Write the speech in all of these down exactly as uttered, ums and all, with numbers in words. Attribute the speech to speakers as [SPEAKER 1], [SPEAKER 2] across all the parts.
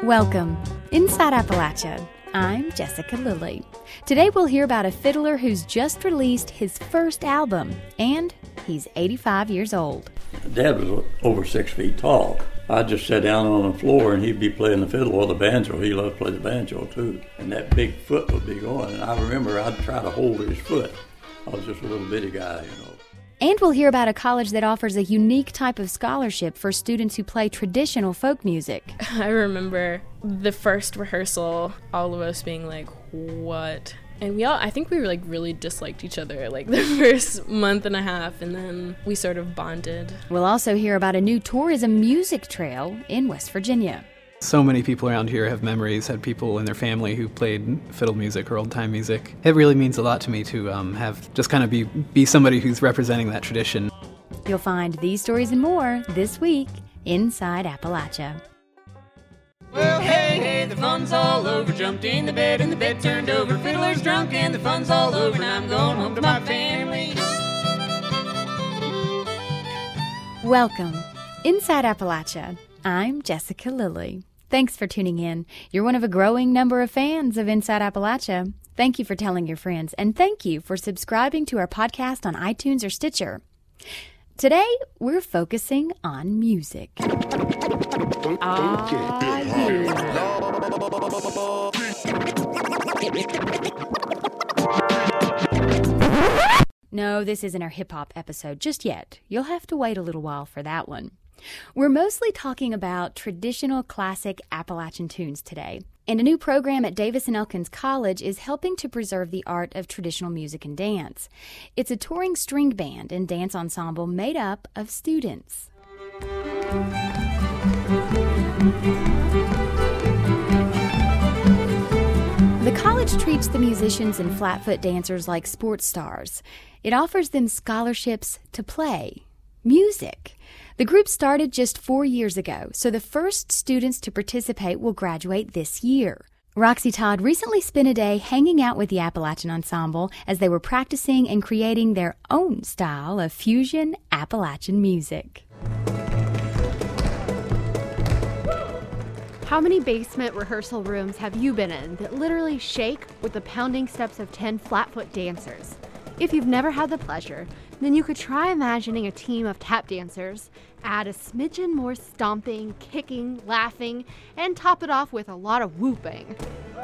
[SPEAKER 1] Welcome, Inside Appalachia. I'm Jessica Lilly. Today we'll hear about a fiddler who's just released his first album, and he's eighty-five years old.
[SPEAKER 2] Dad was over six feet tall. I'd just sit down on the floor and he'd be playing the fiddle or the banjo. He loved to play the banjo too. And that big foot would be going. And I remember I'd try to hold his foot. I was just a little bitty guy, you know.
[SPEAKER 1] And we'll hear about a college that offers a unique type of scholarship for students who play traditional folk music.
[SPEAKER 3] I remember the first rehearsal, all of us being like, what? And we all, I think we were like really disliked each other like the first month and a half, and then we sort of bonded.
[SPEAKER 1] We'll also hear about a new tourism music trail in West Virginia.
[SPEAKER 4] So many people around here have memories, had people in their family who played fiddle music or old-time music. It really means a lot to me to um, have just kind of be, be somebody who's representing that tradition.
[SPEAKER 1] You'll find these stories and more this week Inside Appalachia.
[SPEAKER 5] Well, hey, hey, the fun's all over. Jumped in the bed and the bed turned over. Fiddler's drunk and the fun's all over. And I'm going home to my family.
[SPEAKER 1] Welcome, Inside Appalachia. I'm Jessica Lilly. Thanks for tuning in. You're one of a growing number of fans of Inside Appalachia. Thank you for telling your friends, and thank you for subscribing to our podcast on iTunes or Stitcher. Today, we're focusing on music. Ah, yeah. No, this isn't our hip-hop episode just yet. You'll have to wait a little while for that one. We're mostly talking about traditional classic Appalachian tunes today, and a new program at Davis and Elkins College is helping to preserve the art of traditional music and dance. It's a touring string band and dance ensemble made up of students. The college treats the musicians and flatfoot dancers like sports stars. It offers them scholarships to play music. The group started just four years ago, so the first students to participate will graduate this year. Roxy Todd recently spent a day hanging out with the Appalachian Ensemble as they were practicing and creating their own style of fusion Appalachian music.
[SPEAKER 6] How many basement rehearsal rooms have you been in that literally shake with the pounding steps of ten flatfoot dancers? If you've never had the pleasure, then you could try imagining a team of tap dancers, add a smidgen more stomping, kicking, laughing, and top it off with a lot of whooping.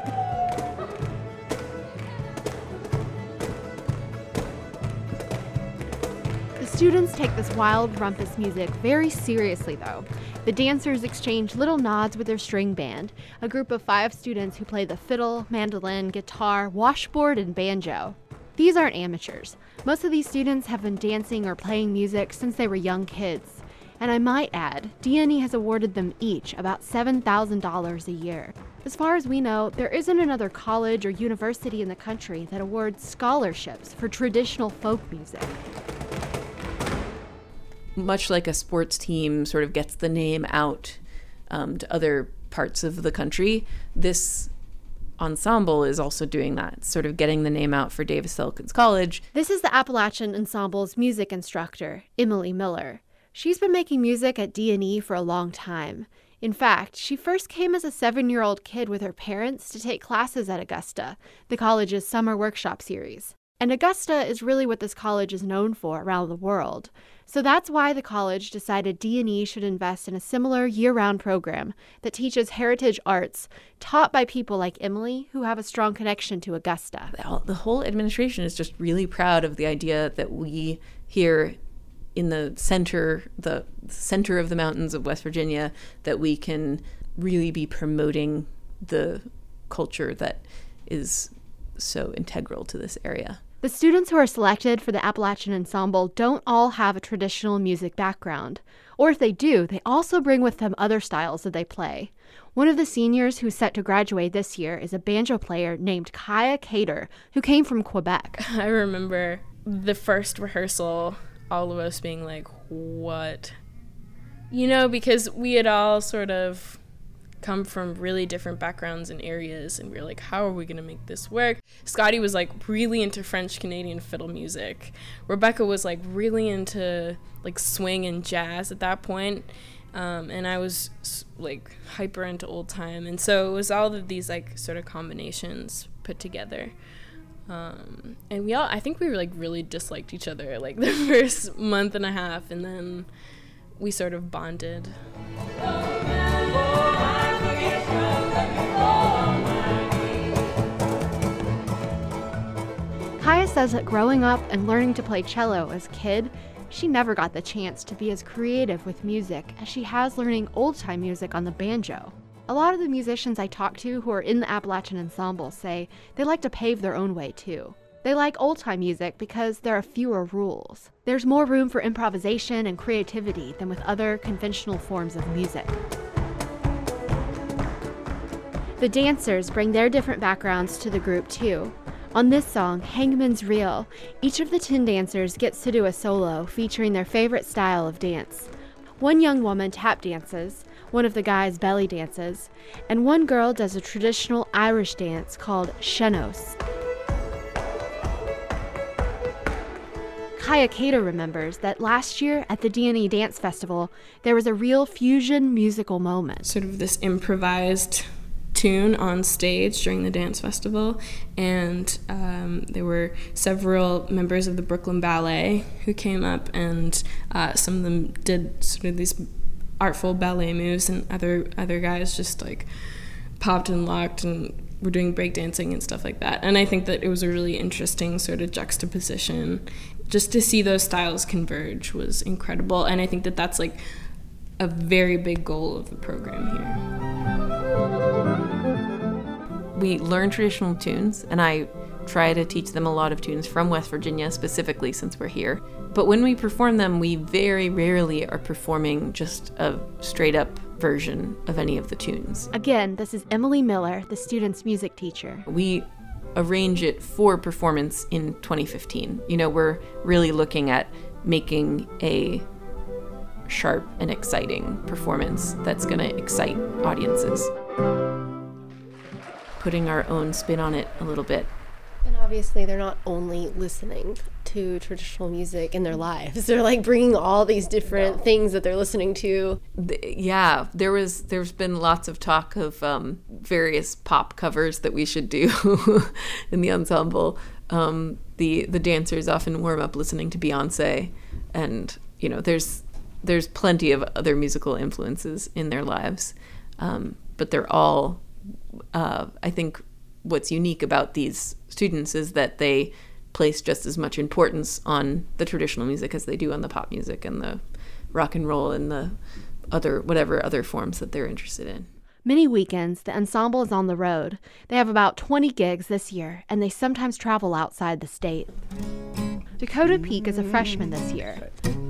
[SPEAKER 6] The students take this wild, rumpus music very seriously, though. The dancers exchange little nods with their string band, a group of five students who play the fiddle, mandolin, guitar, washboard, and banjo. These aren't amateurs. Most of these students have been dancing or playing music since they were young kids. And I might add, D N E has awarded them each about seven thousand dollars a year. As far as we know, there isn't another college or university in the country that awards scholarships for traditional folk music.
[SPEAKER 3] Much like a sports team sort of gets the name out um, to other parts of the country, this ensemble is also doing that, sort of getting the name out for Davis Elkins College.
[SPEAKER 6] This is the Appalachian Ensemble's music instructor, Emily Miller. She's been making music at D N E for a long time. In fact, she first came as a seven-year-old kid with her parents to take classes at Augusta, the college's summer workshop series. And Augusta is really what this college is known for around the world. So that's why the college decided D N E should invest in a similar year-round program that teaches heritage arts taught by people like Emily who have a strong connection to Augusta.
[SPEAKER 3] The whole administration is just really proud of the idea that we here in the center, the center of the mountains of West Virginia, that we can really be promoting the culture that is so integral to this area.
[SPEAKER 6] The students who are selected for the Appalachian Ensemble don't all have a traditional music background. Or if they do, they also bring with them other styles that they play. One of the seniors who's set to graduate this year is a banjo player named Kaya Cater, who came from Quebec.
[SPEAKER 3] I remember the first rehearsal, all of us being like, what? You know, because we had all sort of come from really different backgrounds and areas, and we were like, how are we going to make this work? Scotty was like really into French Canadian fiddle music. Rebecca was like really into like swing and jazz at that point.
[SPEAKER 7] Um, and I was like hyper into old time, and so it was all of these like sort of combinations put together. Um, and we all, I think we were like really disliked each other like the first month and a half, and then we sort of bonded.
[SPEAKER 6] Kaya says that growing up and learning to play cello as a kid, she never got the chance to be as creative with music as she has learning old-time music on the banjo. A lot of the musicians I talk to who are in the Appalachian Ensemble say they like to pave their own way too. They like old-time music because there are fewer rules. There's more room for improvisation and creativity than with other conventional forms of music. The dancers bring their different backgrounds to the group too. On this song, Hangman's Reel, each of the ten dancers gets to do a solo featuring their favorite style of dance. One young woman tap dances, one of the guys belly dances, and one girl does a traditional Irish dance called Shenos. Kaya Cater remembers that last year at the D and E Dance Festival, there was a real fusion musical moment.
[SPEAKER 7] Sort of this improvised tune on stage during the dance festival, and um, there were several members of the Brooklyn Ballet who came up, and uh, some of them did sort of these artful ballet moves, and other other guys just like popped and locked and were doing breakdancing and stuff like that. And I think that it was a really interesting sort of juxtaposition. Just to see those styles converge was incredible, and I think that that's like a very big goal of the program here.
[SPEAKER 3] We learn traditional tunes, and I try to teach them a lot of tunes from West Virginia, specifically since we're here. But when we perform them, we very rarely are performing just a straight-up version of any of the tunes.
[SPEAKER 6] Again, this is Emily Miller, the student's music teacher.
[SPEAKER 3] We arrange it for performance in twenty fifteen. You know, we're really looking at making a sharp and exciting performance that's going to excite audiences. Putting our own spin on it a little bit.
[SPEAKER 8] And obviously they're not only listening to traditional music in their lives. They're like bringing all these different no. things that they're listening to.
[SPEAKER 3] The, yeah, there was, there's been lots of talk of um, various pop covers that we should do in the ensemble. Um, the, the dancers often warm up listening to Beyonce, and, you know, there's, there's plenty of other musical influences in their lives, um, but they're all Uh, I think what's unique about these students is that they place just as much importance on the traditional music as they do on the pop music and the rock and roll and the other, whatever other forms that they're interested in.
[SPEAKER 6] Many weekends, the ensemble is on the road. They have about twenty gigs this year, and they sometimes travel outside the state. Dakota Peak is a freshman this year.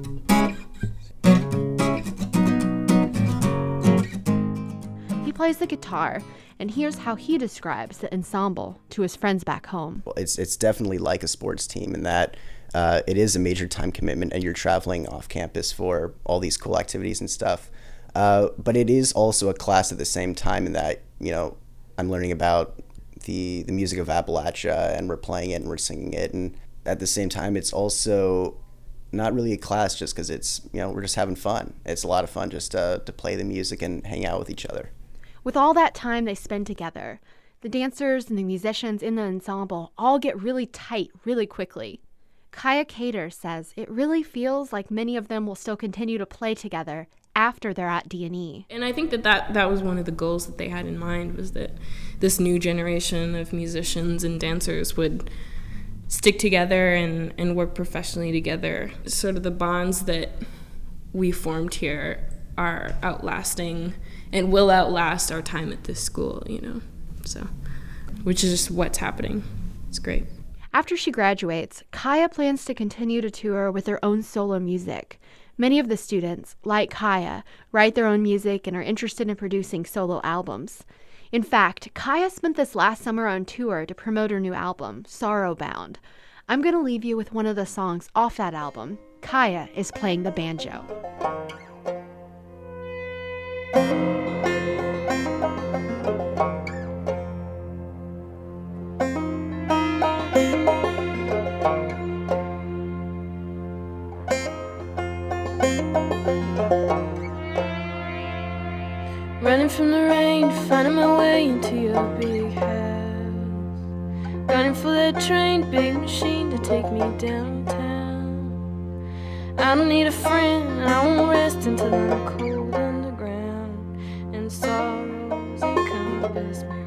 [SPEAKER 6] He plays the guitar, and here's how he describes the ensemble to his friends back home.
[SPEAKER 9] Well, it's it's definitely like a sports team in that uh, it is a major time commitment, and you're traveling off campus for all these cool activities and stuff. Uh, but it is also a class at the same time in that, you know, I'm learning about the the music of Appalachia, and we're playing it and we're singing it, and at the same time, it's also not really a class just because it's, you know, we're just having fun. It's a lot of fun just uh, to play the music and hang out with each other.
[SPEAKER 6] With all that time they spend together, the dancers and the musicians in the ensemble all get really tight really quickly. Kaya Cater says it really feels like many of them will still continue to play together after they're at D and E.
[SPEAKER 7] And I think that, that that was one of the goals that they had in mind, was that this new generation of musicians and dancers would stick together and, and work professionally together. Sort of the bonds that we formed here are outlasting and will outlast our time at this school, you know, so, which is just what's happening. It's great.
[SPEAKER 6] After she graduates, Kaya plans to continue to tour with her own solo music. Many of the students, like Kaya, write their own music and are interested in producing solo albums. In fact, Kaya spent this last summer on tour to promote her new album, Sorrow Bound. I'm going to leave you with one of the songs off that album. Kaya is playing the banjo.
[SPEAKER 7] rain, finding my way into your big house. Running for that train, big machine to take me downtown. I don't need a friend, I won't rest until I'm cold underground, and sorrows encompass me round.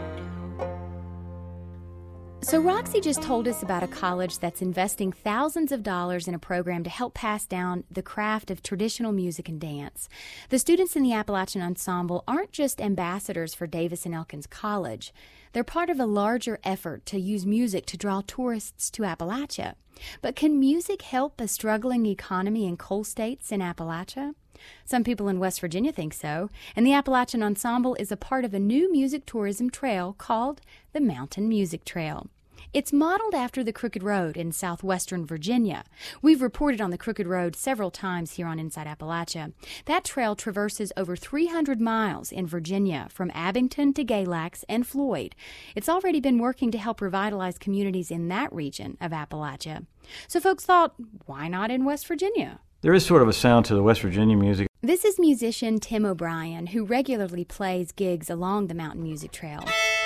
[SPEAKER 1] So Roxy just told us about a college that's investing thousands of dollars in a program to help pass down the craft of traditional music and dance. The students in the Appalachian Ensemble aren't just ambassadors for Davis and Elkins College. They're part of a larger effort to use music to draw tourists to Appalachia. But can music help a struggling economy in coal states in Appalachia? Some people in West Virginia think so, and the Appalachian Ensemble is a part of a new music tourism trail called the Mountain Music Trail. It's modeled after the Crooked Road in southwestern Virginia. We've reported on the Crooked Road several times here on Inside Appalachia. That trail traverses over three hundred miles in Virginia, from Abington to Galax and Floyd. It's already been working to help revitalize communities in that region of Appalachia. So folks thought, why not in West Virginia?
[SPEAKER 10] There is sort of a sound to the West Virginia music.
[SPEAKER 1] This is musician Tim O'Brien, who regularly plays gigs along the Mountain Music Trail.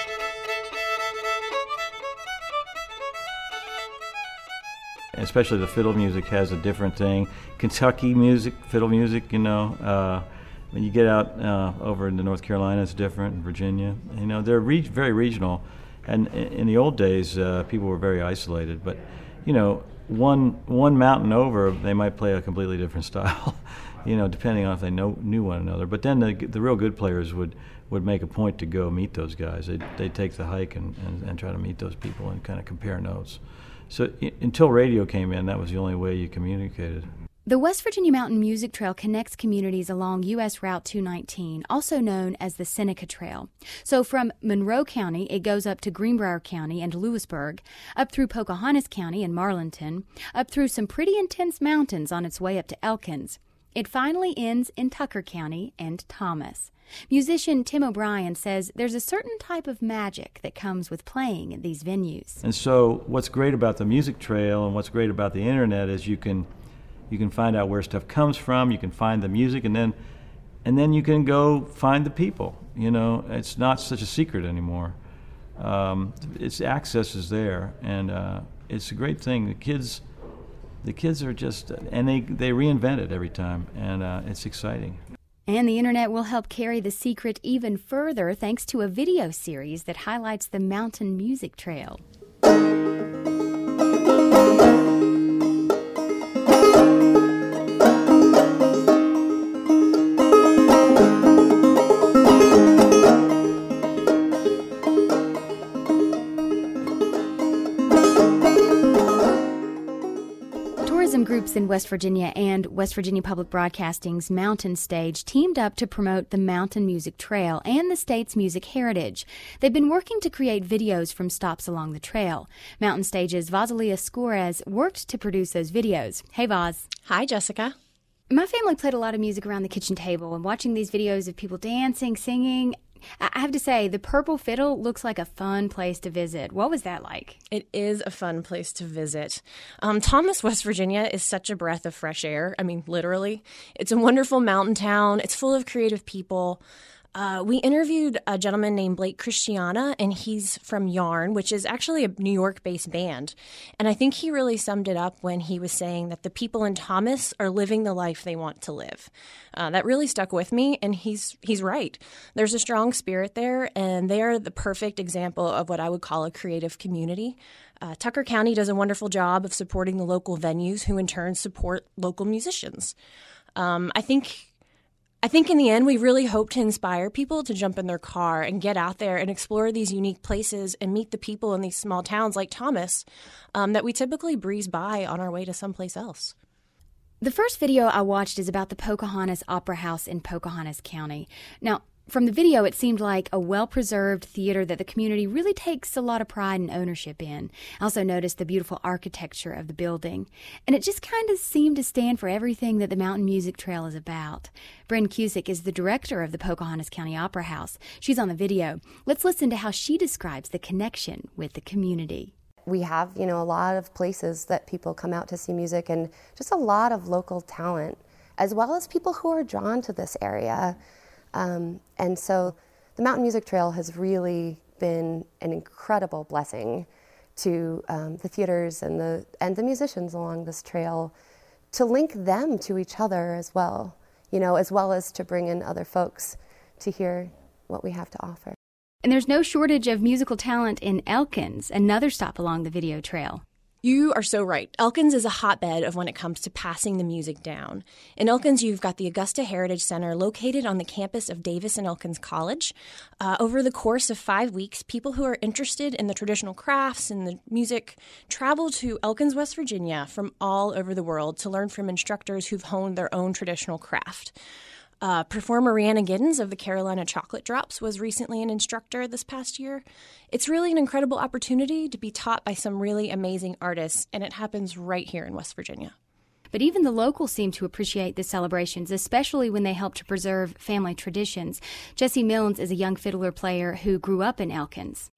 [SPEAKER 10] Especially the fiddle music has a different thing. Kentucky music, fiddle music, you know, uh, when you get out uh, over into North Carolina, it's different, in Virginia. You know, they're re- very regional. And in the old days, uh, people were very isolated. But, you know, one one mountain over, they might play a completely different style, you know, depending on if they know, knew one another. But then the, the real good players would, would make a point to go meet those guys. They'd, they'd take the hike and, and, and try to meet those people and kind of compare notes. So I- until radio came in, that was the only way you communicated.
[SPEAKER 1] The West Virginia Mountain Music Trail connects communities along U S Route two nineteen, also known as the Seneca Trail. So from Monroe County, it goes up to Greenbrier County and Lewisburg, up through Pocahontas County and Marlinton, up through some pretty intense mountains on its way up to Elkins. It finally ends in Tucker County and Thomas. Musician Tim O'Brien says there's a certain type of magic that comes with playing at these venues.
[SPEAKER 10] And so what's great about the music trail and what's great about the internet is you can you can find out where stuff comes from, you can find the music, and then and then you can go find the people. You know, it's not such a secret anymore. Um, its access is there, and uh, it's a great thing. The kids the kids are just, and they, they reinvent it every time, and uh, it's exciting.
[SPEAKER 1] And the internet will help carry the secret even further thanks to a video series that highlights the Mountain Music Trail. Groups in West Virginia and West Virginia Public Broadcasting's Mountain Stage teamed up to promote the Mountain Music Trail and the state's music heritage. They've been working to create videos from stops along the trail. Mountain Stage's Vazilia Skores worked to produce those videos. Hey, Vaz.
[SPEAKER 11] Hi, Jessica.
[SPEAKER 1] My family played a lot of music around the kitchen table, and watching these videos of people dancing, singing, I have to say, the Purple Fiddle looks like a fun place to visit. What was that like?
[SPEAKER 11] It is a fun place to visit. Um, Thomas, West Virginia is such a breath of fresh air. I mean, literally. It's a wonderful mountain town. It's full of creative people. Uh, we interviewed a gentleman named Blake Christiana, and he's from Yarn, which is actually a New York-based band. And I think he really summed it up when he was saying that the people in Thomas are living the life they want to live. Uh, that really stuck with me, and he's he's right. There's a strong spirit there, and they are the perfect example of what I would call a creative community. Uh, Tucker County does a wonderful job of supporting the local venues, who in turn support local musicians. Um, I think... I think in the end, we really hope to inspire people to jump in their car and get out there and explore these unique places and meet the people in these small towns like Thomas um, that we typically breeze by on our way to someplace else.
[SPEAKER 1] The first video I watched is about the Pocahontas Opera House in Pocahontas County. Now, from the video, it seemed like a well-preserved theater that the community really takes a lot of pride and ownership in. I also noticed the beautiful architecture of the building, and it just kind of seemed to stand for everything that the Mountain Music Trail is about. Bryn Cusick is the director of the Pocahontas County Opera House. She's on the video. Let's listen to how she describes the connection with the community.
[SPEAKER 12] We have, you know, a lot of places that people come out to see music, and just a lot of local talent, as well as people who are drawn to this area. Um, and so the Mountain Music Trail has really been an incredible blessing to um, the theaters and the and the musicians along this trail, to link them to each other as well, you know, as well as to bring in other folks to hear what we have to offer.
[SPEAKER 1] And there's no shortage of musical talent in Elkins, another stop along the video trail.
[SPEAKER 11] You are so right. Elkins is a hotbed of when it comes to passing the music down. In Elkins, you've got the Augusta Heritage Center located on the campus of Davis and Elkins College. Uh, over the course of five weeks, people who are interested in the traditional crafts and the music travel to Elkins, West Virginia from all over the world to learn from instructors who've honed their own traditional craft. Uh, performer Rihanna Giddens of the Carolina Chocolate Drops was recently an instructor this past year. It's really an incredible opportunity to be taught by some really amazing artists, and it happens right here in West Virginia.
[SPEAKER 1] But even the locals seem to appreciate the celebrations, especially when they help to preserve family traditions. Jesse Milnes is a young fiddler player who grew up in Elkins.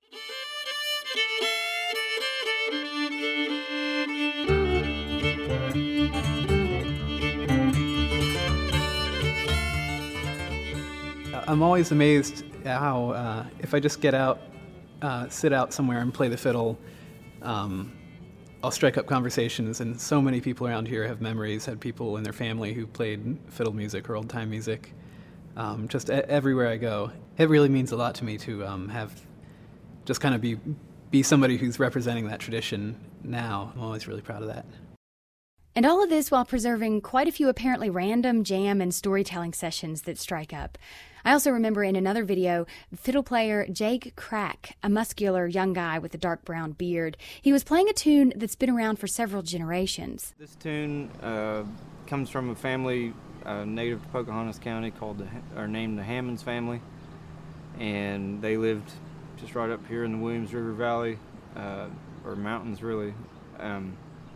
[SPEAKER 4] I'm always amazed at how, uh, if I just get out, uh, sit out somewhere and play the fiddle, um, I'll strike up conversations, and so many people around here have memories, had people in their family who played fiddle music or old-time music, um, just a- everywhere I go. It really means a lot to me to um, have, just kind of be, be somebody who's representing that tradition now. I'm always really proud of that.
[SPEAKER 1] And all of this while preserving quite a few apparently random jam and storytelling sessions that strike up. I also remember in another video, fiddle player Jake Crack, a muscular young guy with a dark brown beard. He was playing a tune that's been around for several generations.
[SPEAKER 13] This tune uh, comes from a family uh, native to Pocahontas County called the, or named the Hammonds family, and they lived just right up here in the Williams River Valley, uh, or mountains really. Um,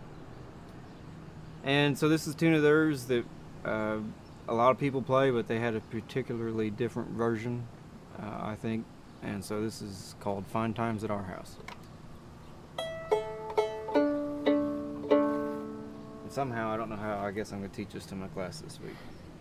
[SPEAKER 13] And so this is a tune of theirs that uh, a lot of people play, but they had a particularly different version, uh, I think. And so this is called Fine Times at Our House. And somehow, I don't know how, I guess I'm going to teach this to my class this week.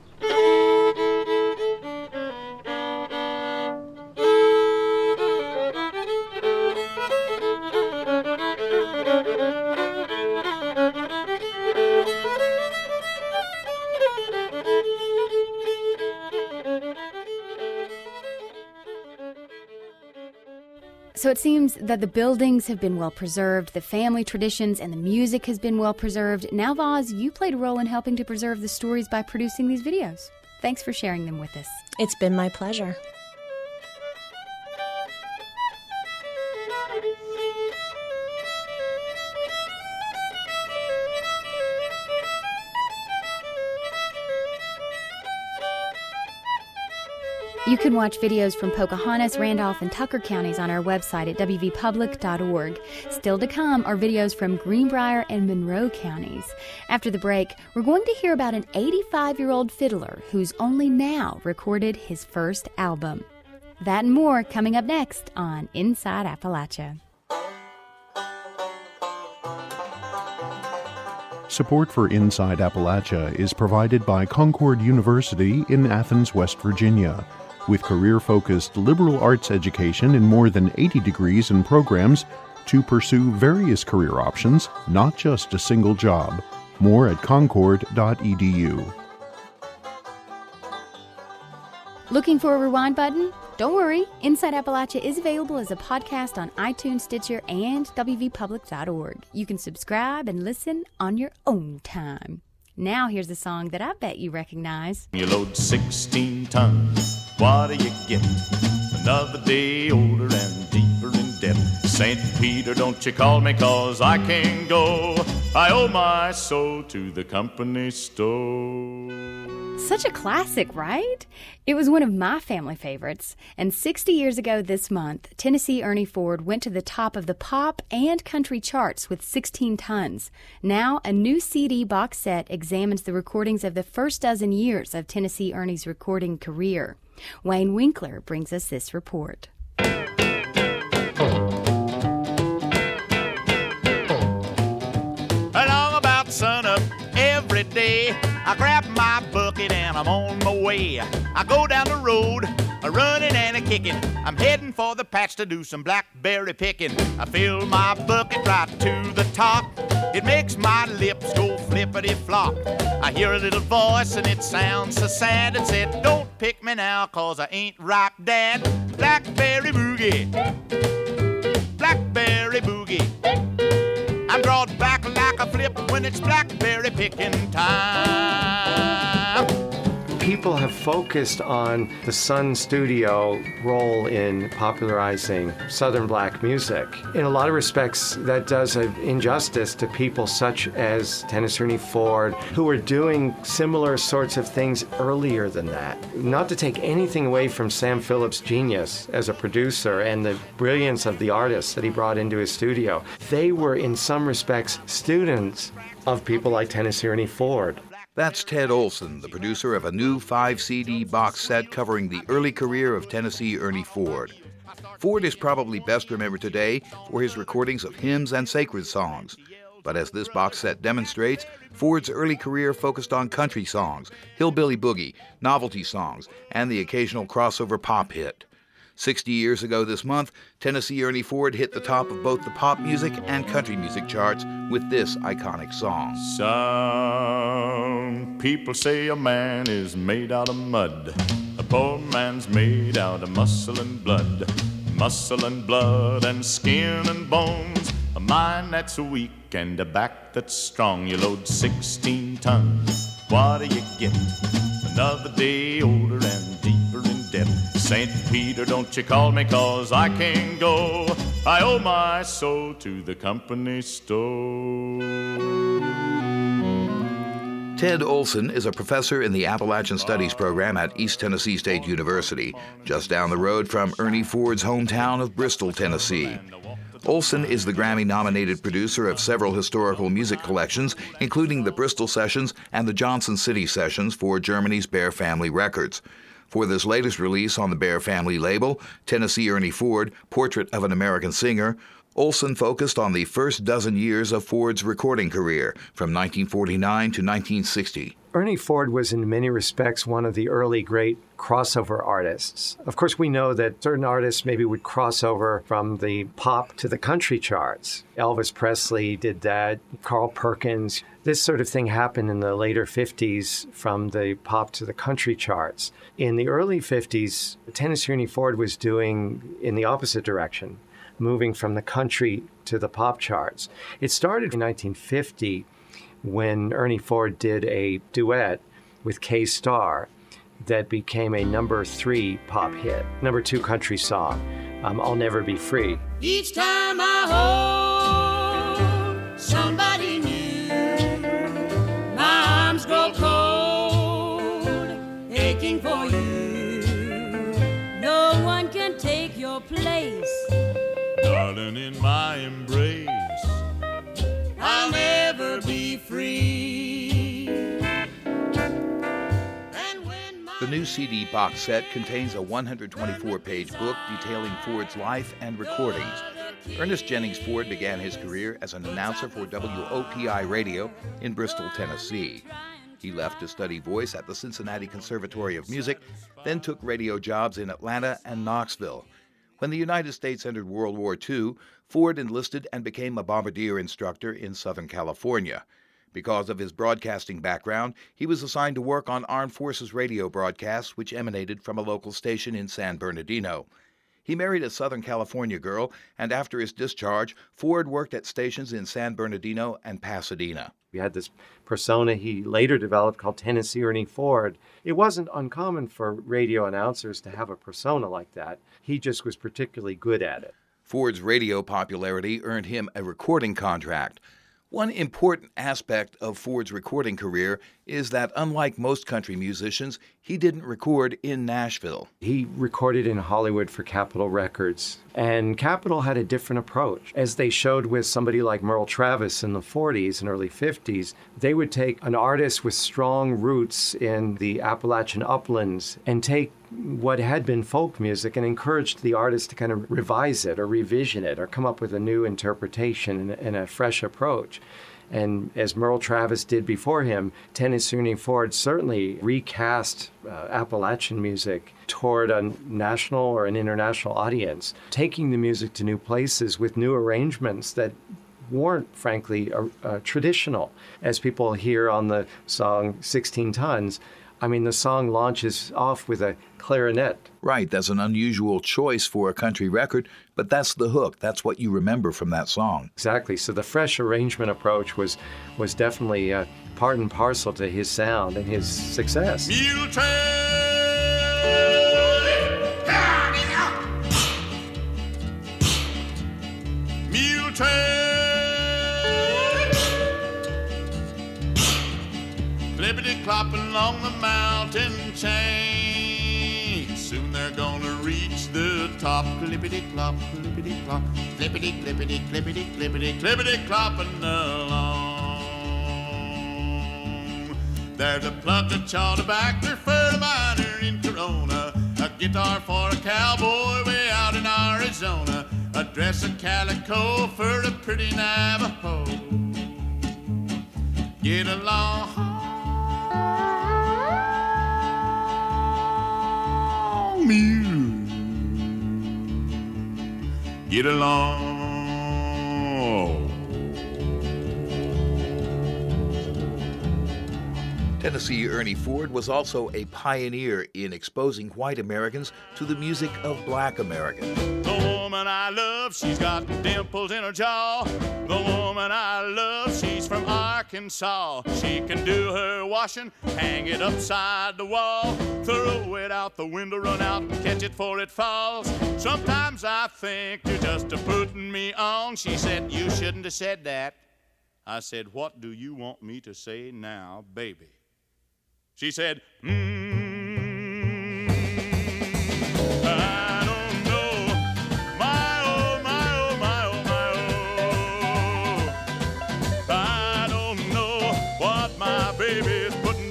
[SPEAKER 1] So it seems that the buildings have been well preserved, the family traditions and the music has been well preserved. Now, Vaz, you played a role in helping to preserve the stories by producing these videos. Thanks for sharing them with us.
[SPEAKER 11] It's been my pleasure.
[SPEAKER 1] You can watch videos from Pocahontas, Randolph, and Tucker counties on our website at w v public dot org. Still to come are videos from Greenbrier and Monroe counties. After the break, we're going to hear about an eighty-five-year-old fiddler who's only now recorded his first album. That and more coming up next on Inside Appalachia.
[SPEAKER 14] Support for Inside Appalachia is provided by Concord University in Athens, West Virginia. With career-focused liberal arts education in more than eighty degrees and programs to pursue various career options, not just a single job. More at concord dot e d u.
[SPEAKER 1] Looking for a rewind button? Don't worry, Inside Appalachia is available as a podcast on iTunes, Stitcher, and w v public dot org. You can subscribe and listen on your own time. Now here's a song that I bet you recognize.
[SPEAKER 15] You load sixteen tons, what do you get? Another day older and deeper in debt. Saint Peter, don't you call me, cause I can't go. I owe my soul to the company store.
[SPEAKER 1] Such a classic, right? It was one of my family favorites. And sixty years ago this month, Tennessee Ernie Ford went to the top of the pop and country charts with sixteen tons. Now, a new C D box set examines the recordings of the first dozen years of Tennessee Ernie's recording career. Wayne Winkler brings us this report.
[SPEAKER 15] Along about sunup every day, I grab my bucket and I'm on my way. I go down the road a running and a kicking. I'm heading for the patch to do some blackberry picking. I fill my bucket right to the top. It makes my lips go flippity-flop. I hear a little voice and it sounds so sad. It said, don't pick me now, cause I ain't ripe, Dad. Blackberry boogie, blackberry boogie. I'm brought back like a flip when it's blackberry picking time.
[SPEAKER 16] People have focused on the Sun Studio role in popularizing Southern black music. In a lot of respects, that does an injustice to people such as Tennessee Ernie Ford, who were doing similar sorts of things earlier than that. Not to take anything away from Sam Phillips' genius as a producer and the brilliance of the artists that he brought into his studio, they were in some respects students of people like Tennessee Ernie Ford.
[SPEAKER 17] That's Ted Olson, the producer of a new five C D box set covering the early career of Tennessee Ernie Ford. Ford is probably best remembered today for his recordings of hymns and sacred songs. But as this box set demonstrates, Ford's early career focused on country songs, hillbilly boogie, novelty songs, and the occasional crossover pop hit. Sixty years ago this month, Tennessee Ernie Ford hit the top of both the pop music and country music charts with this iconic song.
[SPEAKER 15] Some people say a man is made out of mud. A poor man's made out of muscle and blood. Muscle and blood and skin and bones. A mind that's weak and a back that's strong. You load sixteen tons, what do you get? Another day older and deeper in debt. Saint Peter, don't you call me, cause I can't go. I owe my soul to the company store.
[SPEAKER 17] Ted Olson is a professor in the Appalachian Studies program at East Tennessee State University, just down the road from Ernie Ford's hometown of Bristol, Tennessee. Olson is the Grammy-nominated producer of several historical music collections, including the Bristol Sessions and the Johnson City Sessions for Germany's Bear Family Records. For this latest release on the Bear Family label, Tennessee Ernie Ford, Portrait of an American Singer, Olson focused on the first dozen years of Ford's recording career, from nineteen forty-nine to nineteen sixty.
[SPEAKER 16] Ernie Ford was in many respects one of the early great crossover artists. Of course, we know that certain artists maybe would cross over from the pop to the country charts. Elvis Presley did that, Carl Perkins. This sort of thing happened in the later fifties from the pop to the country charts. In the early fifties, Tennessee Ernie Ford was doing in the opposite direction, moving from the country to the pop charts. It started in nineteen fifty when Ernie Ford did a duet with Kay Starr that became a number three pop hit, number two country song, um, I'll Never Be Free.
[SPEAKER 5] Each time I hold somebody new, my arms grow cold, aching for you. No one can take your place,
[SPEAKER 15] darling, in my embrace.
[SPEAKER 5] I'll never be free.
[SPEAKER 17] The new C D box set contains a one hundred twenty-four page book detailing Ford's life and recordings. Ernest Jennings Ford began his career as an announcer for W O P I Radio in Bristol, Tennessee. He left to study voice at the Cincinnati Conservatory of Music, then took radio jobs in Atlanta and Knoxville. When the United States entered World War Two, Ford enlisted and became a bombardier instructor in Southern California. Because of his broadcasting background, he was assigned to work on Armed Forces radio broadcasts, which emanated from a local station in San Bernardino. He married a Southern California girl, and after his discharge, Ford worked at stations in San Bernardino and Pasadena.
[SPEAKER 16] He had this persona he later developed called Tennessee Ernie Ford. It wasn't uncommon for radio announcers to have a persona like that. He just was particularly good at it.
[SPEAKER 17] Ford's radio popularity earned him a recording contract. One important aspect of Ford's recording career is that, unlike most country musicians, he didn't record in Nashville.
[SPEAKER 16] He recorded in Hollywood for Capitol Records, and Capitol had a different approach. As they showed with somebody like Merle Travis in the forties and early fifties, they would take an artist with strong roots in the Appalachian uplands and take what had been folk music and encouraged the artist to kind of revise it or revision it or come up with a new interpretation and, and a fresh approach. And as Merle Travis did before him, Tennessee Ernie Ford certainly recast uh, Appalachian music toward a national or an international audience, taking the music to new places with new arrangements that weren't, frankly, uh, uh, traditional. As people hear on the song sixteen tons, I mean, the song launches off with a clarinet.
[SPEAKER 17] Right, that's an unusual choice for a country record, but that's the hook. That's what you remember from that song.
[SPEAKER 16] Exactly. So the fresh arrangement approach was was definitely uh, part and parcel to his sound and his success.
[SPEAKER 15] Mule train, mule train, clippity-clopping along the mountain chain. Soon they're gonna reach the top. Clippity-clop, clippity-clop, clippity-clippity, clippity-clippity, clippity-clopping along. There's a plucker chawed back there for a miner in Corona, a guitar for a cowboy way out in Arizona, a dress of calico for a pretty Navajo. Get along, mule. Get along.
[SPEAKER 17] Tennessee Ernie Ford was also a pioneer in exposing white Americans to the music of black Americans.
[SPEAKER 15] The woman I love, she's got dimples in her jaw. The woman I love, she's from Arkansas. She can do her washing, hang it upside the wall, throw it out the window, run out and catch it before it falls. Sometimes I think you're just a putting me on. She said, you shouldn't have said that. I said, what do you want me to say now, baby? She said, mmm, I don't know, my oh, my oh, my oh, my oh, I don't know what my baby's putting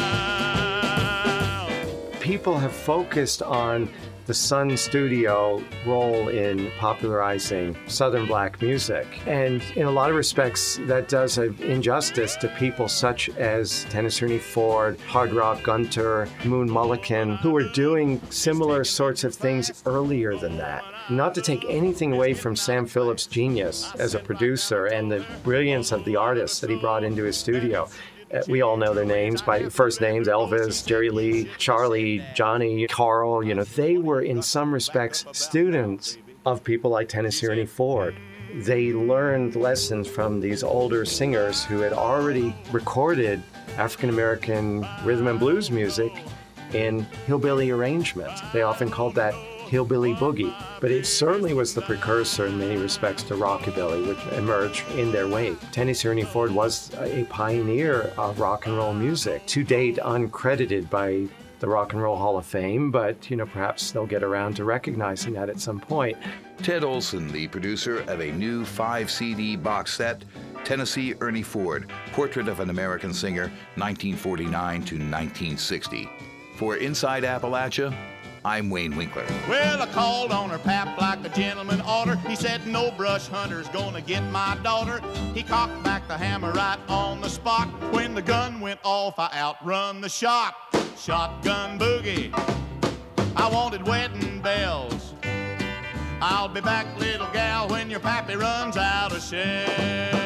[SPEAKER 15] down.
[SPEAKER 16] People have focused on the Sun Studio role in popularizing Southern black music. And in a lot of respects, that does an injustice to people such as Tennessee Ernie Ford, Hard Rock Gunter, Moon Mullican, who were doing similar sorts of things earlier than that. Not to take anything away from Sam Phillips' genius as a producer and the brilliance of the artists that he brought into his studio. Uh, we all know their names by first names, Elvis, Jerry Lee, Charlie, Johnny, Carl. You know, they were in some respects students of people like Tennessee Ernie Ford. They learned lessons from these older singers who had already recorded African-American rhythm and blues music in hillbilly arrangements. They often called that hillbilly boogie, but it certainly was the precursor in many respects to rockabilly, which emerged in their wake. Tennessee Ernie Ford was a pioneer of rock and roll music, to date uncredited by the Rock and Roll Hall of Fame, but you know, perhaps they'll get around to recognizing that at some point.
[SPEAKER 17] Ted Olson, the producer of a new five C D box set, Tennessee Ernie Ford, Portrait of an American Singer, nineteen forty-nine to nineteen sixty. For Inside Appalachia, I'm Wayne Winkler.
[SPEAKER 15] Well, I called on her pap like a gentleman oughter. He said, no brush hunter's gonna get my daughter. He cocked back the hammer right on the spot. When the gun went off, I outrun the shot. Shotgun boogie, I wanted wedding bells. I'll be back, little gal, when your pappy runs out of shells.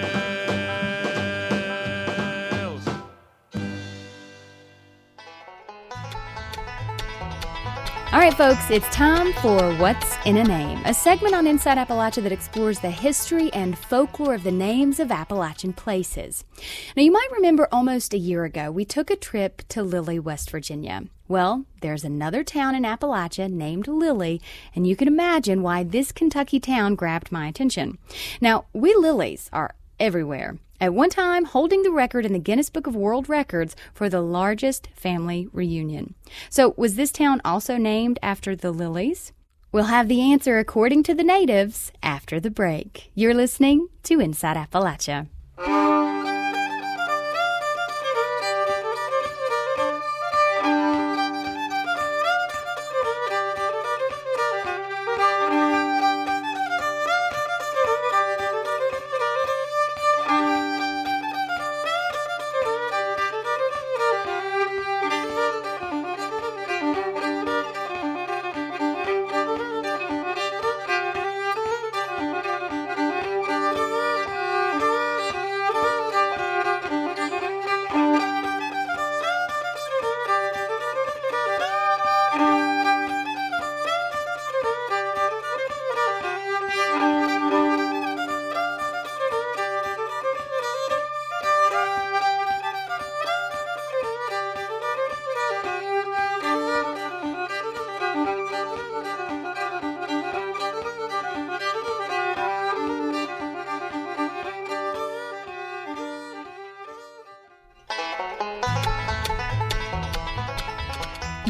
[SPEAKER 1] All right, folks, it's time for What's in a Name, a segment on Inside Appalachia that explores the history and folklore of the names of Appalachian places. Now, you might remember almost a year ago, we took a trip to Lilly, West Virginia. Well, there's another town in Appalachia named Lilly, and you can imagine why this Kentucky town grabbed my attention. Now, we Lillys are everywhere. At one time, holding the record in the Guinness Book of World Records for the largest family reunion. So, was this town also named after the Lillies? We'll have the answer according to the natives after the break. You're listening to Inside Appalachia.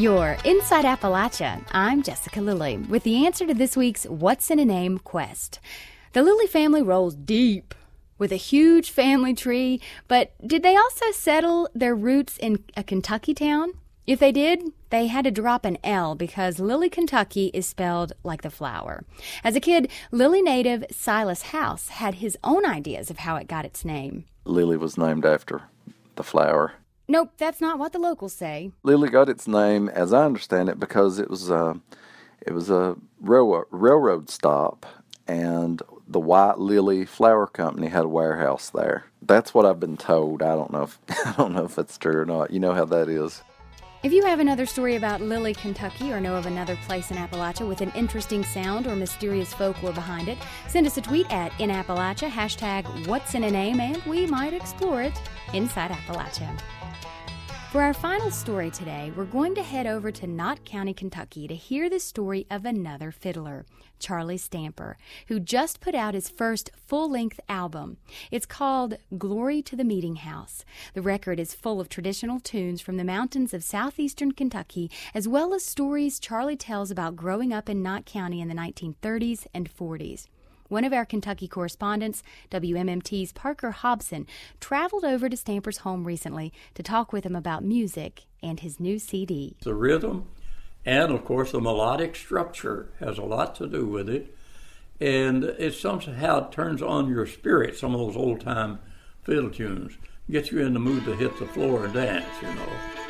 [SPEAKER 1] You're Inside Appalachia. I'm Jessica Lilly with the answer to this week's What's in a Name quest. The Lilly family rolls deep with a huge family tree, but did they also settle their roots in a Kentucky town? If they did, they had to drop an L because Lilly, Kentucky is spelled like the flower. As a kid, Lilly native Silas House had his own ideas of how it got its name.
[SPEAKER 18] Lilly was named after the flower.
[SPEAKER 1] Nope, that's not what the locals say.
[SPEAKER 18] Lilly got its name, as I understand it, because it was a, it was a railroad, railroad stop, and the White Lily Flower Company had a warehouse there. That's what I've been told. I don't know if I don't know if it's true or not. You know how that is.
[SPEAKER 1] If you have another story about Lilly, Kentucky, or know of another place in Appalachia with an interesting sound or mysterious folklore behind it, send us a tweet at In Appalachia, hashtag What's in a Name, and we might explore it inside Appalachia. For our final story today, we're going to head over to Knott County, Kentucky to hear the story of another fiddler, Charlie Stamper, who just put out his first full-length album. It's called Glory to the Meeting House. The record is full of traditional tunes from the mountains of southeastern Kentucky, as well as stories Charlie tells about growing up in Knott County in the nineteen thirties and forties. One of our Kentucky correspondents, W M M T's Parker Hobson, traveled over to Stamper's home recently to talk with him about music and his new C D.
[SPEAKER 2] The rhythm and, of course, the melodic structure has a lot to do with it. And it somehow turns on your spirit, some of those old-time fiddle tunes. Gets you in the mood to hit the floor and dance, you know.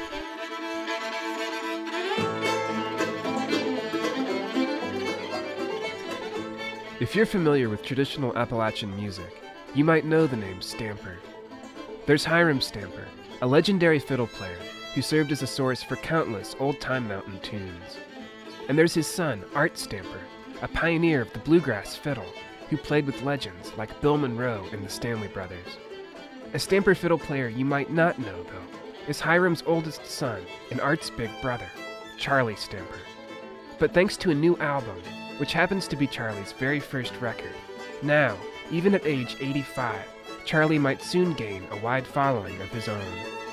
[SPEAKER 19] If you're familiar with traditional Appalachian music, you might know the name Stamper. There's Hiram Stamper, a legendary fiddle player who served as a source for countless old-time mountain tunes. And there's his son, Art Stamper, a pioneer of the bluegrass fiddle who played with legends like Bill Monroe and the Stanley Brothers. A Stamper fiddle player you might not know, though, is Hiram's oldest son and Art's big brother, Charlie Stamper. But thanks to a new album, which happens to be Charlie's very first record, now, even at age eighty-five, Charlie might soon gain a wide following of his own.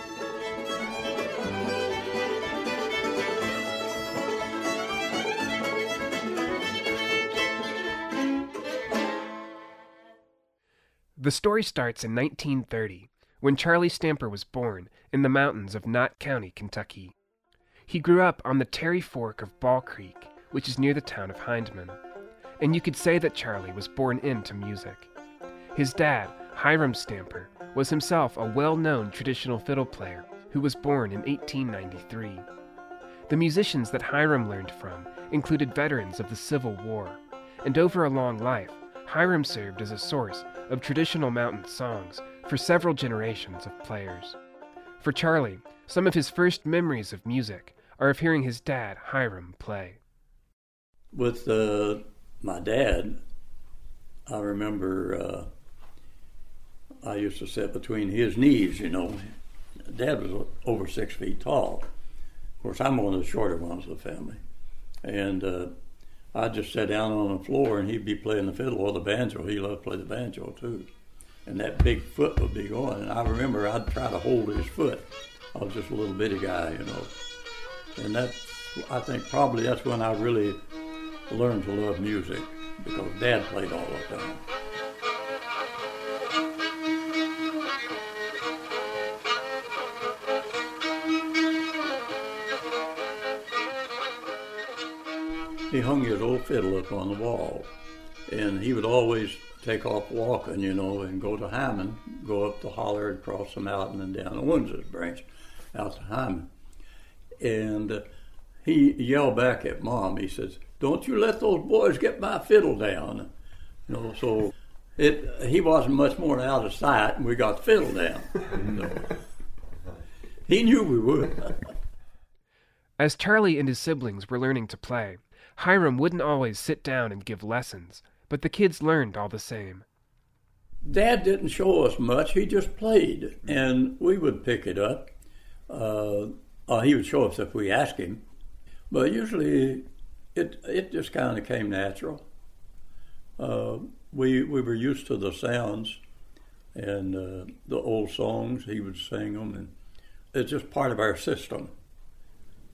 [SPEAKER 19] The story starts in nineteen thirty, when Charlie Stamper was born in the mountains of Knott County, Kentucky. He grew up on the Terry Fork of Ball Creek, which is near the town of Hindman. And you could say that Charlie was born into music. His dad, Hiram Stamper, was himself a well-known traditional fiddle player who was born in eighteen ninety-three. The musicians that Hiram learned from included veterans of the Civil War, and over a long life, Hiram served as a source of traditional mountain songs for several generations of players. For Charlie, some of his first memories of music are of hearing his dad, Hiram, play.
[SPEAKER 2] With uh, my dad, I remember uh, I used to sit between his knees, you know. Dad was over six feet tall. Of course, I'm one of the shorter ones of the family. And uh, I'd just sit down on the floor and he'd be playing the fiddle or the banjo. He loved to play the banjo too. And that big foot would be going. And I remember I'd try to hold his foot. I was just a little bitty guy, you know. And that's, I think probably that's when I really learned to love music, because Dad played all the time. He hung his old fiddle up on the wall, and he would always take off walking, you know, and go to Hyman, go up the holler and cross the mountain and down the Windsor branch out to Hyman. And uh, he yelled back at Mom. He says, "Don't you let those boys get my fiddle down." You know, so it he wasn't much more out of sight, and we got the fiddle down. So he knew we would.
[SPEAKER 19] As Charlie and his siblings were learning to play, Hiram wouldn't always sit down and give lessons, but the kids learned all the same.
[SPEAKER 2] Dad didn't show us much. He just played, and we would pick it up. Uh, uh, he would show us if we asked him, but usually it it just kind of came natural. Uh, we we were used to the sounds and uh, the old songs. He would sing them, and it's just part of our system.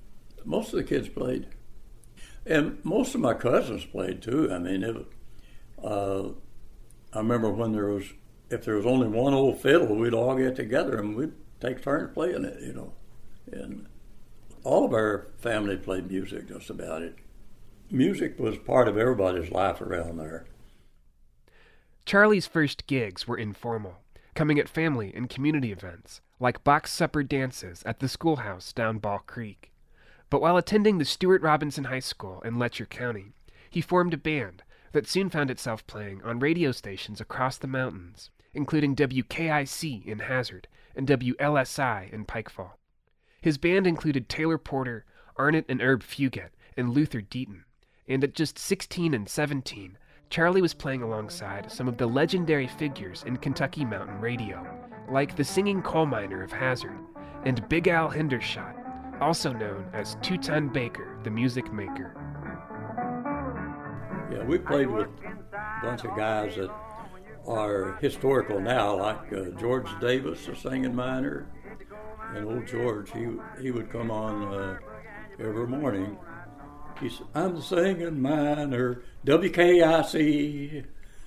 [SPEAKER 2] most of the kids played. And most of my cousins played too. I mean, it, uh, I remember when there was, if there was only one old fiddle, we'd all get together and we'd take turns playing it, you know. And all of our family played music, just about it. Music was part of everybody's life around there.
[SPEAKER 19] Charlie's first gigs were informal, coming at family and community events, like box supper dances at the schoolhouse down Ball Creek. But while attending the Stuart Robinson High School in Letcher County, he formed a band that soon found itself playing on radio stations across the mountains, including W K I C in Hazard and W L S I in Pikeville. His band included Taylor Porter, Arnott and Herb Fugett, and Luther Deaton, and at just sixteen and seventeen, Charlie was playing alongside some of the legendary figures in Kentucky mountain radio, like the singing coal miner of Hazard, and Big Al Hendershot, also known as Two-Ton Baker, the music maker.
[SPEAKER 2] Yeah, we played with a bunch of guys that are historical now, like uh, George Davis, the singing miner, and old George, he he would come on uh, every morning. He said, "I'm the singing miner, W K I C."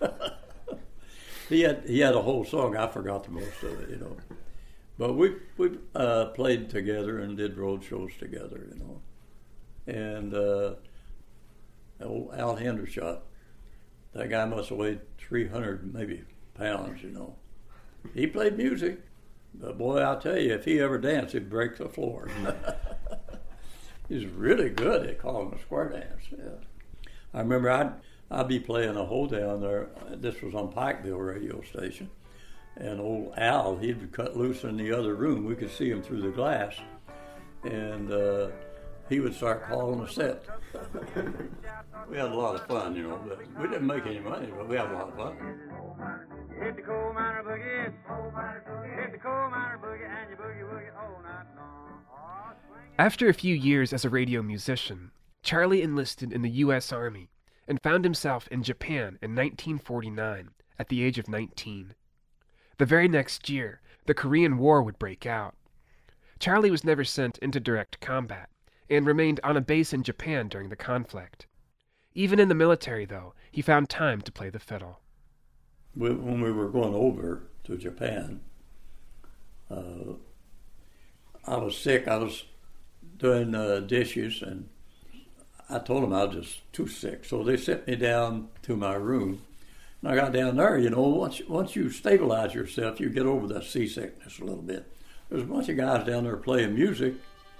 [SPEAKER 2] he had he had a whole song. I forgot the most of it, you know. But we we uh, played together and did road shows together, you know. And uh, old Al Hendershot, that guy must have weighed three hundred maybe pounds, you know. He played music, but boy, I'll tell you, if he ever danced, he'd break the floor. He's really good at calling a square dance. Yeah. I remember I'd I'd be playing a hole down there. This was on Pikeville radio station. And old Al, he'd cut loose in the other room. We could see him through the glass. And uh, he would start calling a set. We had a lot of fun, you know. But we didn't make any money, but we had a lot of fun.
[SPEAKER 5] Hit the coal miner boogie, hit the coal miner boogie, and you boogie woogie all night long.
[SPEAKER 19] After a few years as a radio musician, Charlie enlisted in the U S Army and found himself in Japan in nineteen forty-nine at the age of nineteen. The very next year, the Korean War would break out. Charlie was never sent into direct combat and remained on a base in Japan during the conflict. Even in the military, though, he found time to play the fiddle.
[SPEAKER 2] When we were going over to Japan, uh, I was sick. I was doing uh, dishes, and I told them I was just too sick. So they sent me down to my room. And I got down there, you know, once, once you stabilize yourself, you get over that seasickness a little bit. There's a bunch of guys down there playing music,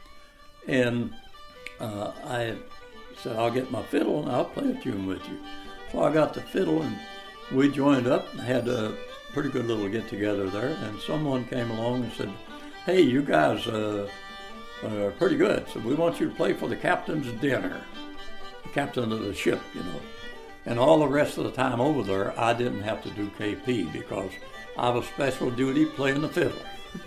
[SPEAKER 2] and uh, I said, I'll get my fiddle and I'll play a tune with you. So I got the fiddle, and we joined up and had a pretty good little get-together there, and someone came along and said, "Hey, you guys uh, are pretty good, so we want you to play for the captain's dinner," the captain of the ship, you know. And all the rest of the time over there, I didn't have to do K P because I was special duty playing the fiddle.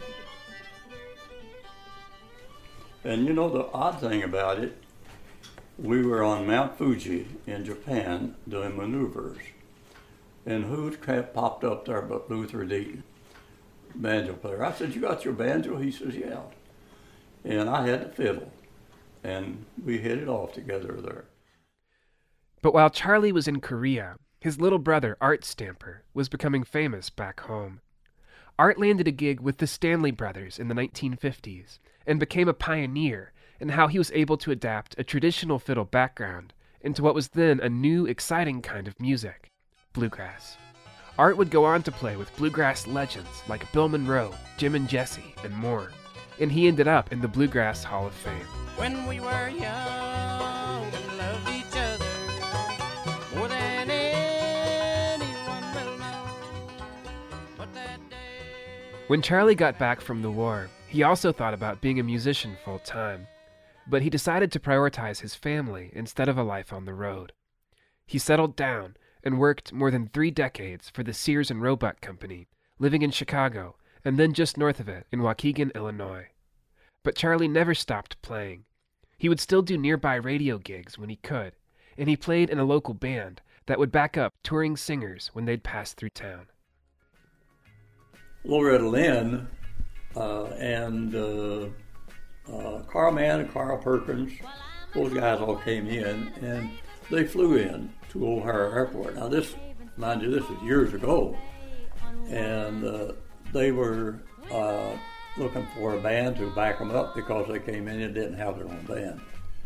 [SPEAKER 2] And you know the odd thing about it, we were on Mount Fuji in Japan doing maneuvers. And who popped up there but Luther Deaton, banjo player. I said, "You got your banjo?" He says, "Yeah." And I had the fiddle. And we hit it off together there.
[SPEAKER 19] But while Charlie was in Korea, his little brother, Art Stamper, was becoming famous back home. Art landed a gig with the Stanley Brothers in the nineteen fifties and became a pioneer in how he was able to adapt a traditional fiddle background into what was then a new, exciting kind of music, bluegrass. Art would go on to play with bluegrass legends like Bill Monroe, Jim and Jesse, and more, and he ended up in the Bluegrass Hall of Fame.
[SPEAKER 5] When we were young and loved each other more than anyone will know. But that day...
[SPEAKER 19] When Charlie got back from the war, he also thought about being a musician full-time, but he decided to prioritize his family instead of a life on the road. He settled down and worked more than three decades for the Sears and Roebuck Company, living in Chicago and then just north of it in Waukegan, Illinois. But Charlie never stopped playing. He would still do nearby radio gigs when he could, and he played in a local band that would back up touring singers when they'd pass through town.
[SPEAKER 2] Loretta Lynn uh, and uh, uh, Carl Mann and Carl Perkins, those guys all came in, and they flew in to O'Hare Airport. Now this, mind you, this was years ago, and uh, they were uh, looking for a band to back them up because they came in and didn't have their own band.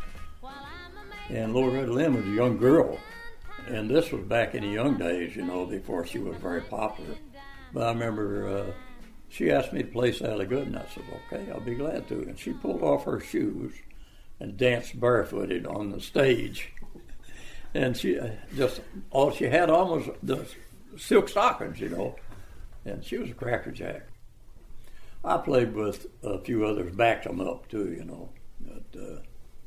[SPEAKER 2] And Loretta Lynn was a young girl, and this was back in the young days, you know, before she was very popular. But I remember uh, she asked me to play Sally Good, and I said, okay, I'll be glad to. And she pulled off her shoes and danced barefooted on the stage. And she uh, just, all she had on was the silk stockings, you know, and she was a crackerjack. I played with a few others, backed them up too, you know, but uh,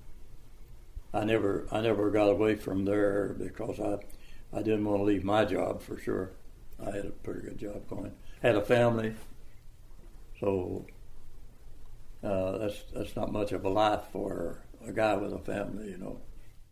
[SPEAKER 2] I never, I never got away from there because I, I didn't want to leave my job for sure. I had a pretty good job going. Had a family, so uh, that's that's not much of a life for a guy with a family, you know.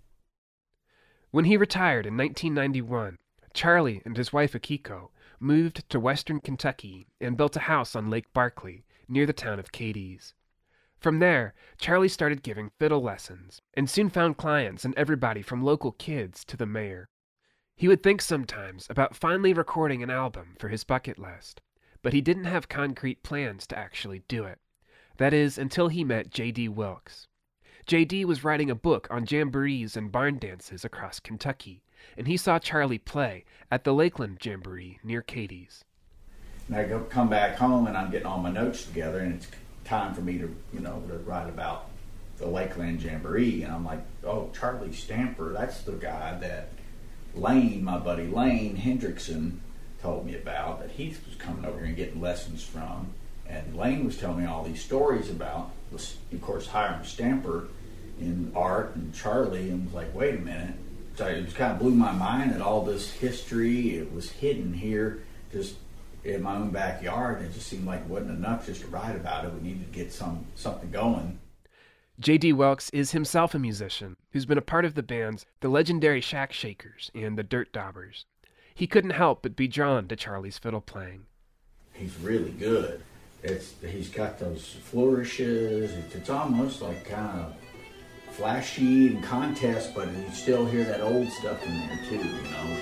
[SPEAKER 19] When he retired in nineteen ninety-one, Charlie and his wife Akiko moved to western Kentucky and built a house on Lake Barkley near the town of Cadiz. From there, Charlie started giving fiddle lessons and soon found clients and everybody from local kids to the mayor. He would think sometimes about finally recording an album for his bucket list, but he didn't have concrete plans to actually do it. That is, until he met J D Wilkes. J D was writing a book on jamborees and barn dances across Kentucky, and he saw Charlie play at the Lakeland Jamboree near Cadiz.
[SPEAKER 20] And I go come back home and I'm getting all my notes together, and it's time for me to, you know, to write about the Lakeland Jamboree. And I'm like, oh, Charlie Stamper, that's the guy that Lane, my buddy Lane Hendrickson, told me about, that he was coming over here and getting lessons from. And Lane was telling me all these stories about, of course, Hiram Stamper in art and Charlie, and was like, wait a minute. So it just kind of blew my mind that all this history, it was hidden here just in my own backyard. It just seemed like it wasn't enough just to write about it. We needed to get some something going.
[SPEAKER 19] J D Wilkes is himself a musician who's been a part of the bands the legendary Shack Shakers and the Dirt Daubers. He couldn't help but be drawn to Charlie's fiddle playing.
[SPEAKER 20] He's really good. It's he's got those flourishes. It's, it's almost like kind of flashy and contest, but you still hear that old stuff in there too, you know.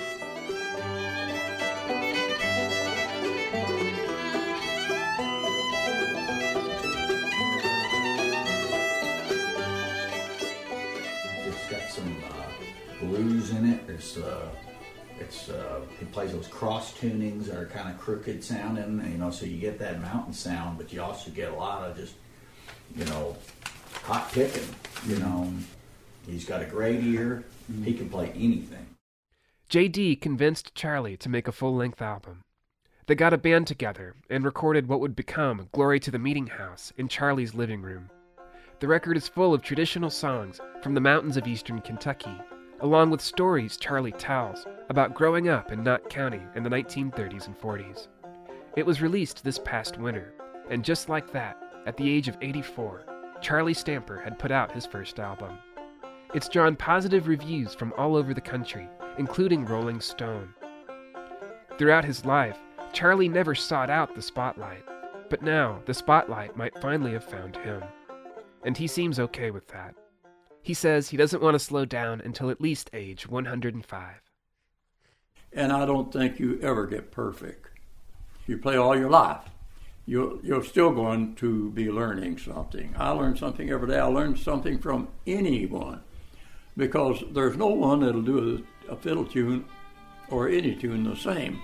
[SPEAKER 20] It's got some uh, blues in it. There's uh, It's uh, he plays those cross tunings that are kind of crooked sounding, you know, so you get that mountain sound, but you also get a lot of just, you know, hot picking, you know. He's got a great ear. He can play anything.
[SPEAKER 19] J D convinced Charlie to make a full-length album. They got a band together and recorded what would become Glory to the Meeting House in Charlie's living room. The record is full of traditional songs from the mountains of eastern Kentucky, along with stories Charlie tells about growing up in Knott County in the nineteen thirties and forties. It was released this past winter, and just like that, at the age of eighty-four, Charlie Stamper had put out his first album. It's drawn positive reviews from all over the country, including Rolling Stone. Throughout his life, Charlie never sought out the spotlight, but now the spotlight might finally have found him. And he seems okay with that. He says he doesn't want to slow down until at least age one hundred five.
[SPEAKER 2] And I don't think you ever get perfect. You play all your life. You're, you're still going to be learning something. I learn something every day. I learn something from anyone, because there's no one that'll do a, a fiddle tune or any tune the same.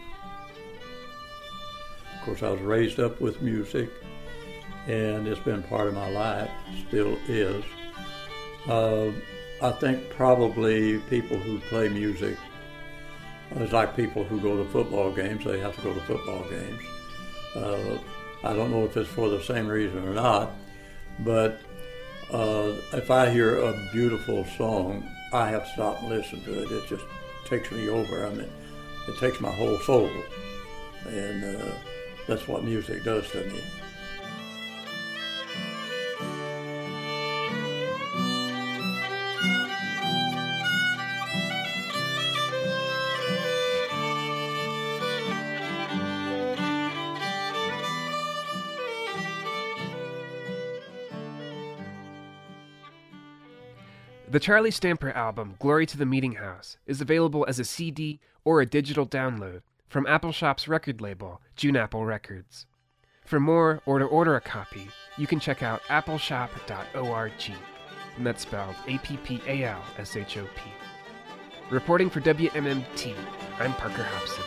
[SPEAKER 2] Of course, I was raised up with music, and it's been part of my life, still is. Uh, I think probably people who play music, it's like people who go to football games. They have to go to football games. Uh, I don't know if it's for the same reason or not, but uh, if I hear a beautiful song, I have to stop and listen to it. It just takes me over. I mean, it takes my whole soul, and uh, that's what music does to me.
[SPEAKER 19] The Charlie Stamper album, Glory to the Meeting House, is available as a C D or a digital download from Appleshop's record label, June Apple Records. For more, or to order a copy, you can check out appleshop dot org, and that's spelled A P P A L S H O P. Reporting for W M M T, I'm Parker Hobson.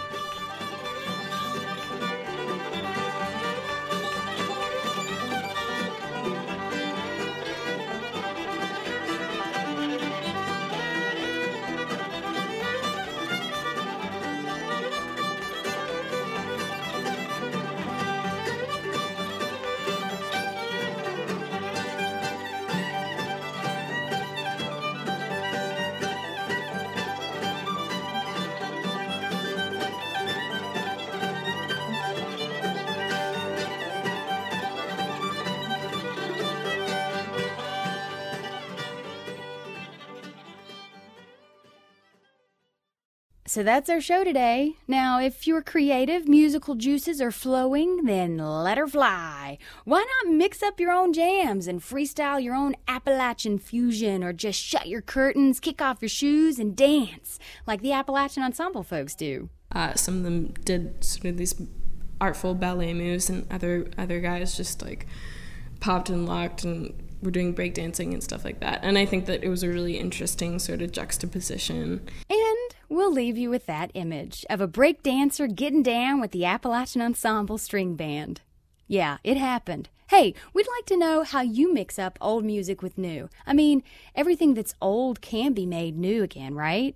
[SPEAKER 1] So that's our show today. Now, if your creative musical juices are flowing, then let her fly. Why not mix up your own jams and freestyle your own Appalachian fusion, or just shut your curtains, kick off your shoes, and dance like the Appalachian Ensemble folks do?
[SPEAKER 7] Uh, some of them did sort of these artful ballet moves, and other other guys just like popped and locked and were doing breakdancing and stuff like that. And I think that it was a really interesting sort of juxtaposition.
[SPEAKER 1] And we'll leave you with that image of a break dancer getting down with the Appalachian Ensemble String Band. Yeah, it happened. Hey, we'd like to know how you mix up old music with new. I mean, everything that's old can be made new again, right?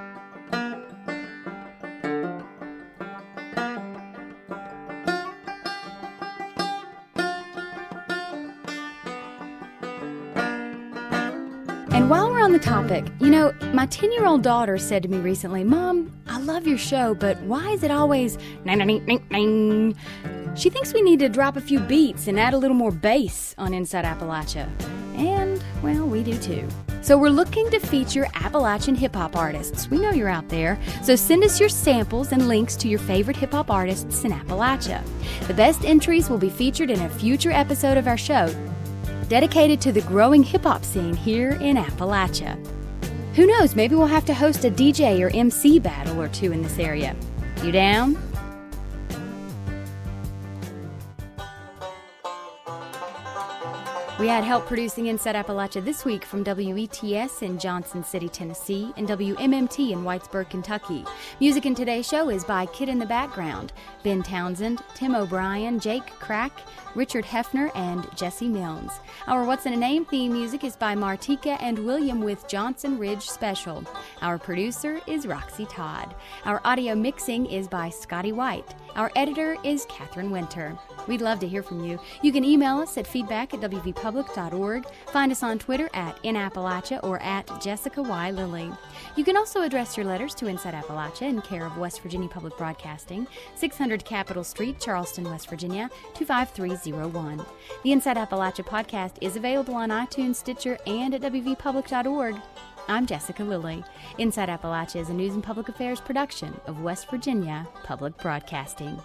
[SPEAKER 1] And while we're on the topic, you know, my ten-year-old daughter said to me recently, Mom, I love your show, but why is it always nang, nang, nang, nang? She thinks we need to drop a few beats and add a little more bass on Inside Appalachia. And, well, we do too. So we're looking to feature Appalachian hip-hop artists. We know you're out there. So send us your samples and links to your favorite hip-hop artists in Appalachia. The best entries will be featured in a future episode of our show, dedicated to the growing hip-hop scene here in Appalachia. Who knows, maybe we'll have to host a D J or M C battle or two in this area. You down? We had help producing Inside Appalachia this week from W E T S in Johnson City, Tennessee, and W M M T in Whitesburg, Kentucky. Music in today's show is by Kid in the Background, Ben Townsend, Tim O'Brien, Jake Crack, Richard Hefner, and Jesse Milnes. Our What's in a Name theme music is by Martika and William with Johnson Ridge Special. Our producer is Roxy Todd. Our audio mixing is by Scotty White. Our editor is Catherine Winter. We'd love to hear from you. You can email us at feedback at w v public dot org. Find us on Twitter at inappalachia or at Jessica Y. Lilly. You can also address your letters to Inside Appalachia in care of West Virginia Public Broadcasting, six hundred Capitol Street, Charleston, West Virginia, two five three zero one. The Inside Appalachia podcast is available on iTunes, Stitcher, and at w v public dot org. I'm Jessica Lilly. Inside Appalachia is a news and public affairs production of West Virginia Public Broadcasting.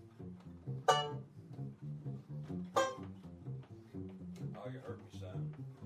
[SPEAKER 2] Oh, you hurt me, son.